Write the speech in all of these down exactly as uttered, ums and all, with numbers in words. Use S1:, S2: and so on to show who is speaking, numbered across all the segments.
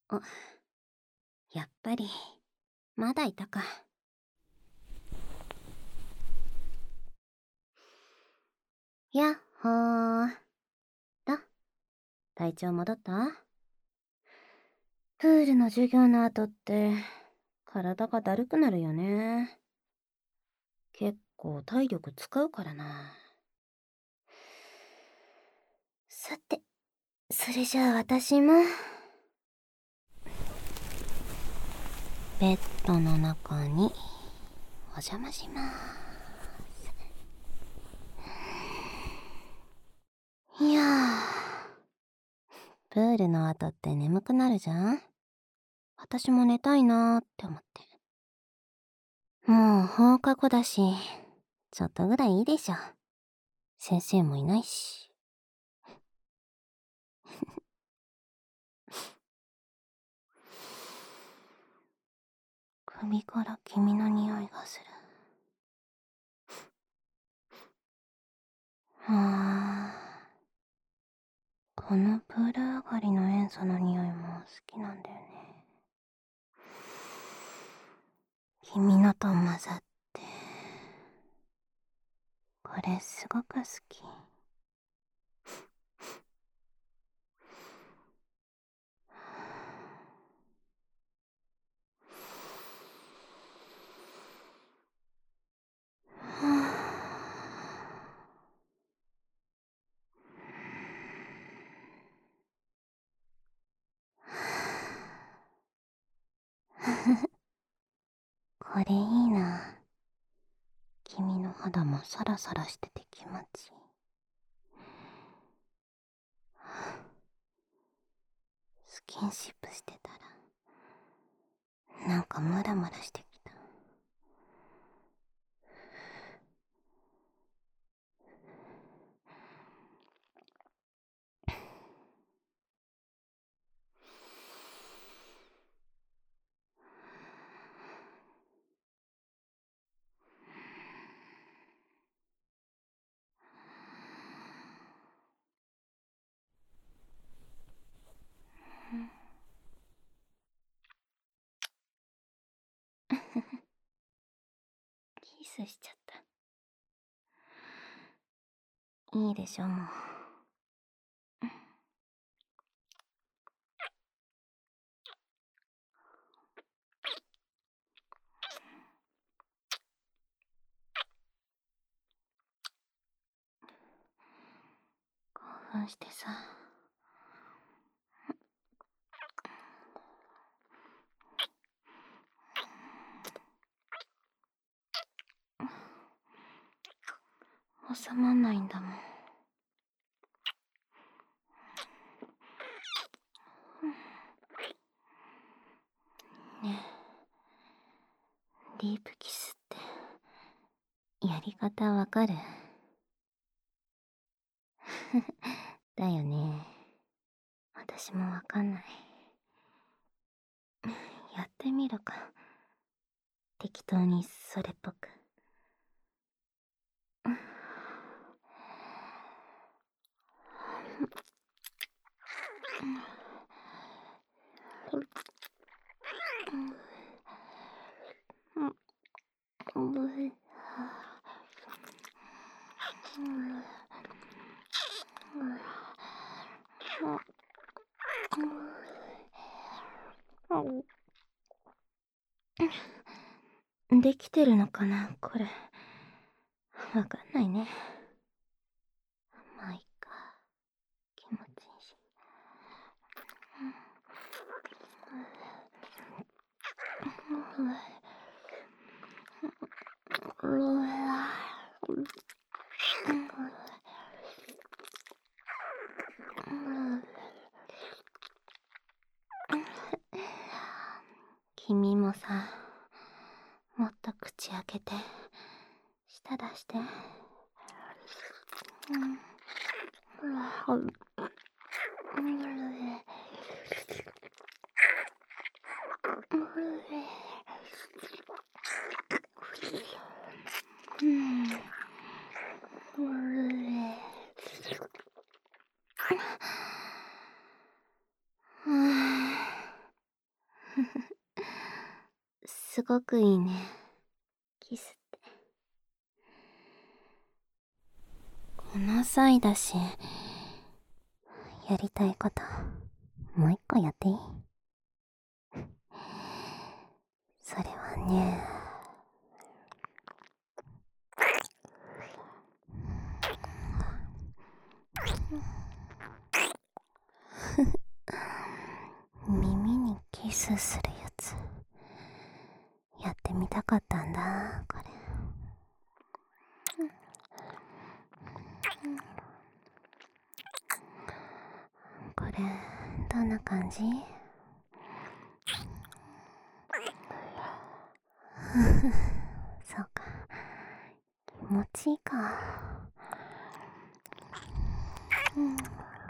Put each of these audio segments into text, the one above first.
S1: あ、やっぱりまだいたか。やっほー。ど、体調戻った？プールの授業の後って体がだるくなるよね。結構体力使うからな。さて、それじゃあ私もベッドの中にお邪魔しまーす。いやー、プールの後って眠くなるじゃん。私も寝たいなーって思って。もう放課後だし、ちょっとぐらいいいでしょ。先生もいないし。首から君の匂いがする。あー、このプール上がりの塩素の匂いも好きなんだよね。君のと混ざって、これすごく好き。これいいな。君の肌もサラサラしてて気持ちいい。スキンシップしてたらなんかムラムラしてきた。キスしちゃった。いいでしょもう。興奮してさ。収まんないんだもん。ねえ、ディープキスってやり方わかる？だよね。私もわかんない。やってみるか。適当にそれっぽく。できてるのかなこれ。わかんないね。まあいっか。気持ちいいし。君もさ、もっと口開けて舌出して。 ごくいいね。キスって。この際だし、やりたいこと、もう一個やっていい？それはね、耳にキスするやつ、やってみたかったんだ、これ。これ、どんな感じ？そうか。気持ちいいか。うん、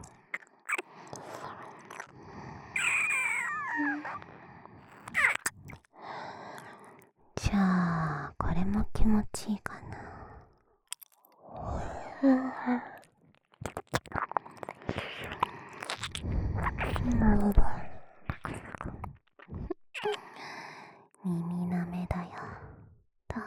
S1: じゃあ、これも気持ちいいかな。なるほど。耳なめだよ。と。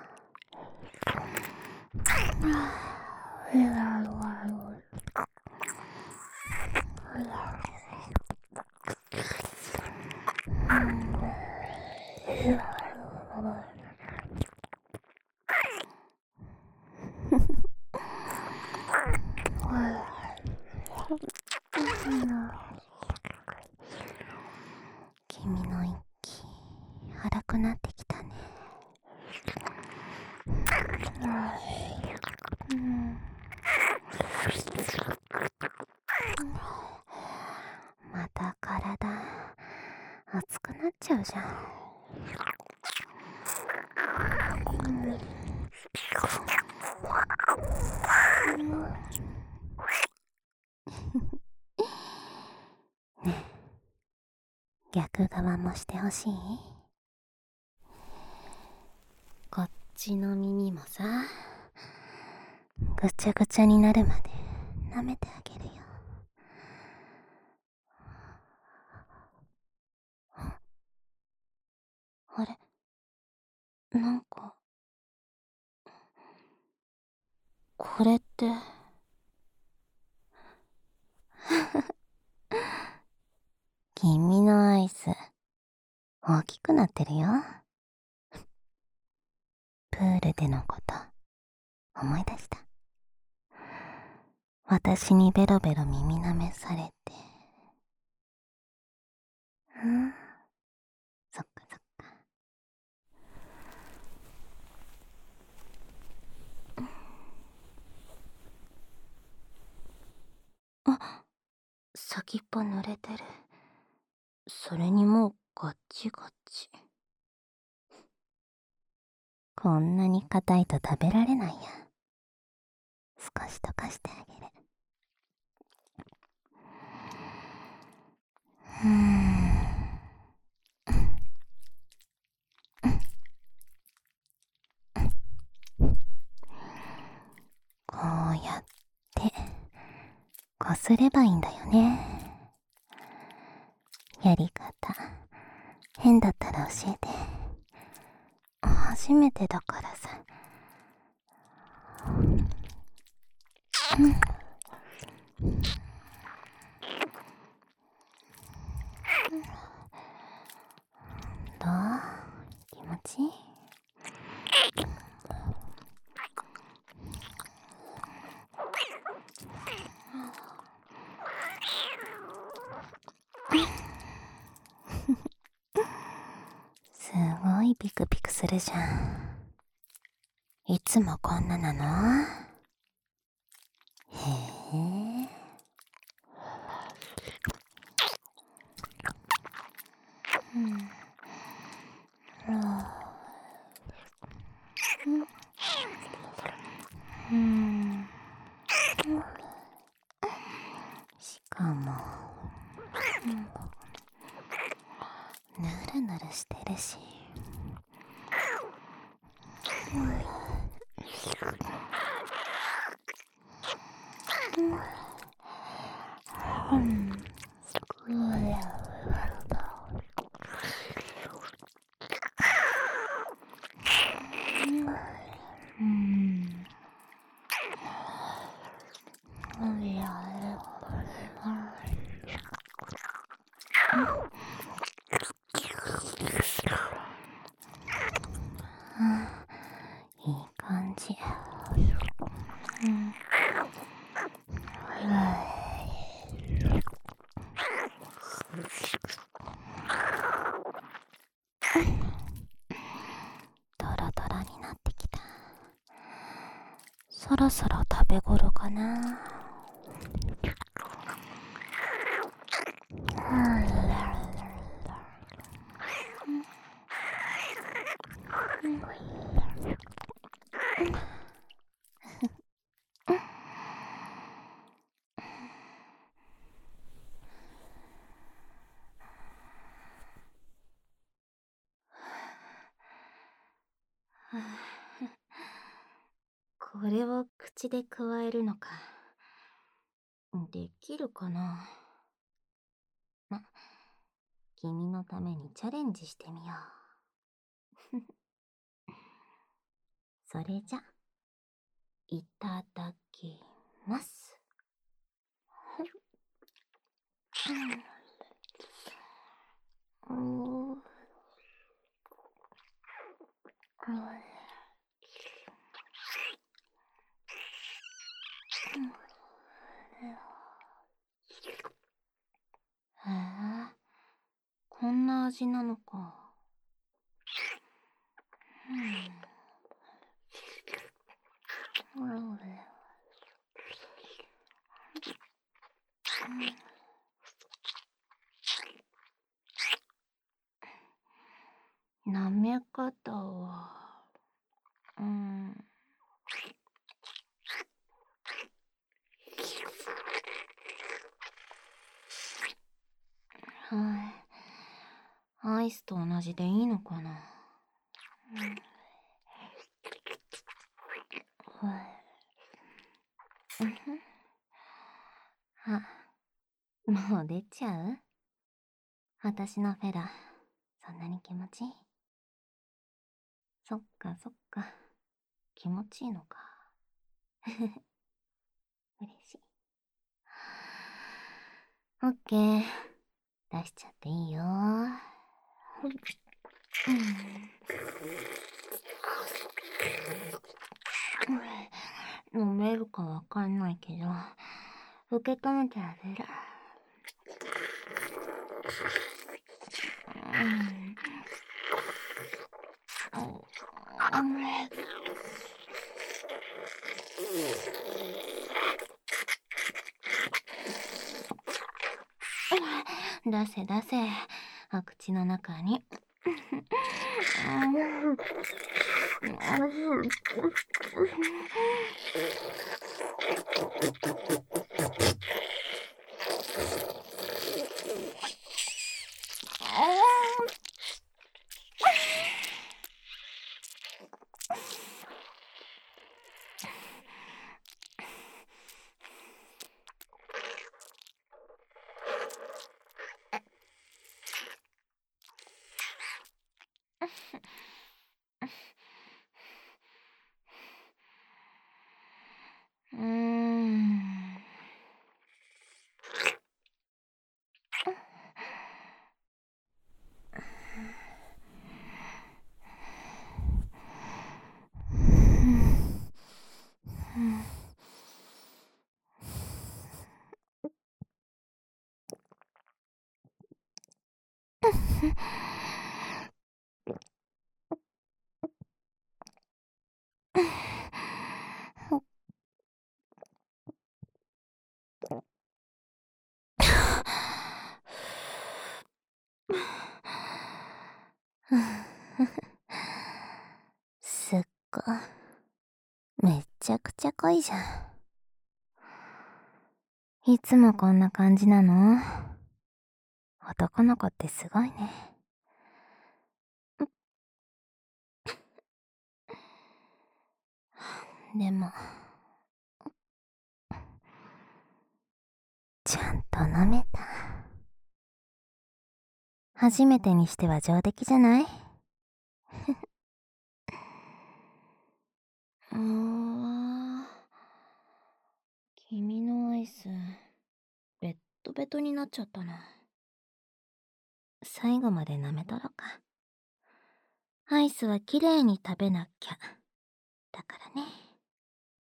S1: 君の息、荒くなってきたね。うん、また体熱くなっちゃうじゃん。ねえ、逆側もしてほしい？こっちの耳もさ、ぐちゃぐちゃになるまで舐めてあげるよ。あれ、なんか、これって君のアイス大きくなってるよ。プールでのこと思い出した。私にベロベロ耳舐めされて。うん、そっかそっか。あ、先っぽ濡れてる。それにもうガッチガチ。こんなに硬いと食べられないや。少し溶かしてあげる。うーん。こうやってこすればいいんだよね。やり方変だったら教えて。初めてだからさ。うん、どう？気持ちいい？すごいピクピクするじゃん。いつもこんななの？へえ。うん。うん。しかも、ぬるぬるしてるし。うん。 うん。ドロドロになってきた。そろそろ食べ頃かな。これを口でくわえるのか。できるかな。ま、君のためにチャレンジしてみよう。それじゃ、いただきます。うん。へえ、こんな味なのか。うん。舐め方は、うん。はい。アイスと同じでいいのかな。うん。はい。あ、もう出ちゃう？私のフェラ、そんなに気持ちいい？そっかそっか。気持ちいいのか。嬉しい。オッケー。出しちゃっていいよ。うん、飲めるかわかんないけど、受け止めてあげる。出せ出せ、お口の中に。うーん。すっご。めっちゃくちゃ濃いじゃん。いつもこんな感じなの？男の子ってすごいね。でも、ちゃんと飲めた。初めてにしては上出来じゃない？うわ、君のアイス、ベットベトになっちゃったな。最後まで舐めとろか。アイスはきれいに食べなきゃ。だからね。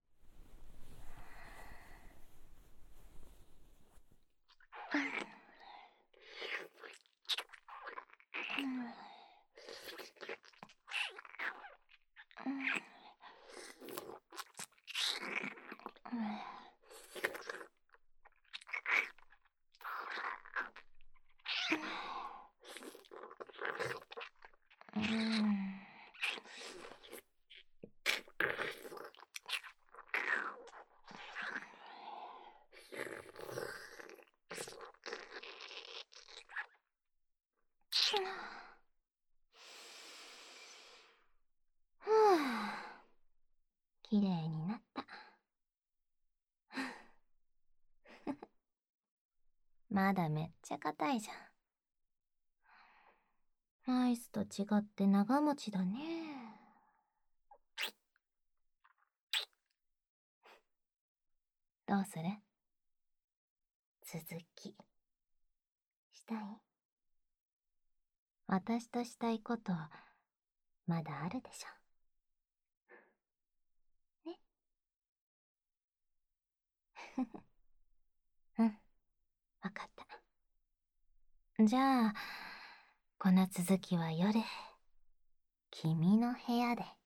S1: 麗になった。まだめっちゃ硬いじゃん。アイスと違って長持ちだね。どうする？続き、したい？私としたいこと、まだあるでしょ。ね。うん、わかった。じゃあ、この続きは夜、君の部屋で。